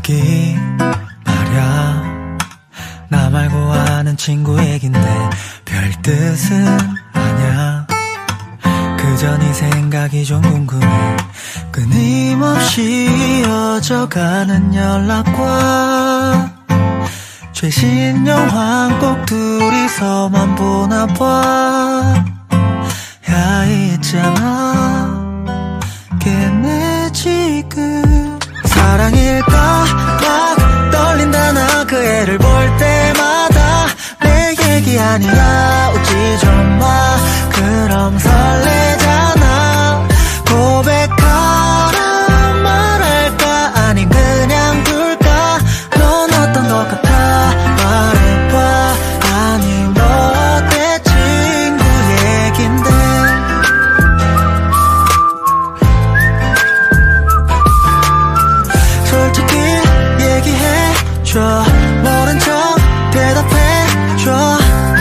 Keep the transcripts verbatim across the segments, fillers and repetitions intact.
여기 말야 나 말고 아는 친구 얘긴데 별 뜻은 아냐. 그저 네 생각이 좀 궁금해. 끊임없이 이어져가는 연락과 최신 영화 꼭 둘이서만 보나봐. 야 있잖아 걔네 지금 사랑일까 막 떨린다. 나 그 애를 볼 때마다 내 얘기 아니야. 웃지 좀 마. 그럼 설레잖아. 고백하라 말할까 아님 그냥 둘까. 넌 어떤 것 같아 말해봐. 아님 너 어때 친구 얘긴데. 솔직히 얘기해줘. 모른 척 대답해줘.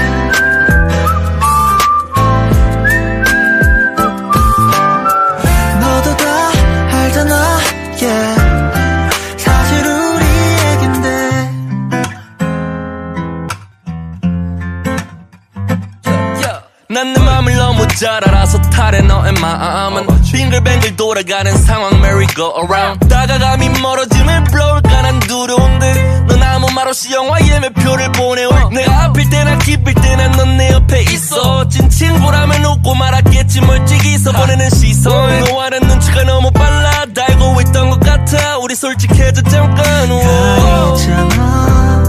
너도 다 알잖아 yeah. 사실 우리 얘긴데. 난 내 맘을 너무 잘 알아서 탈해. 너의 마음은 빙글뱅글 돌아가는 상황 merry-go-around. 다가감이 멀어짐을 불러올까 난 두려운데 넌 아무 말 없이 영화 예매표를 보내올. 내가 아플 때나 기쁠 때나 넌 내 옆에 있어. 찐 친구라면 웃고 말았겠지 멀찍이서 보내는 시선. 너와는 눈치가 너무 빨라. 다 알고 있던 것 같아. 우리 솔직해져 잠깐. 야 있잖아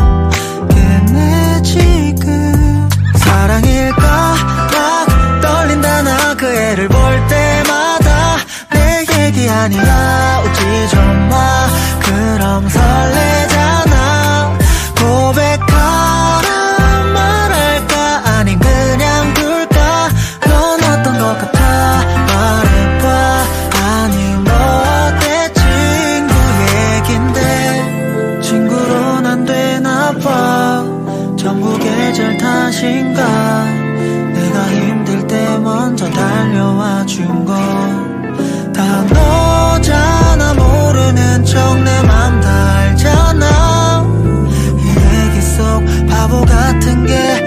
걔네 지금 사랑일까 막 떨린다. 나 그 애를 볼 때마다 내 얘기 아니야. 웃지 좀 마. 그럼 설레잖아. 고백하라 말할까 아님 그냥 둘까. 넌 어떤 것 같아 말해봐. 아님 너 어때 친구 얘긴데. 친구로는 안 되나봐. 전부 계절 탓인가. 내가 힘들 때 먼저 달려와 준 거 다 너잖아. 모르는 척 내 맘 다 알잖아. 이 얘기 속 바보 같은 게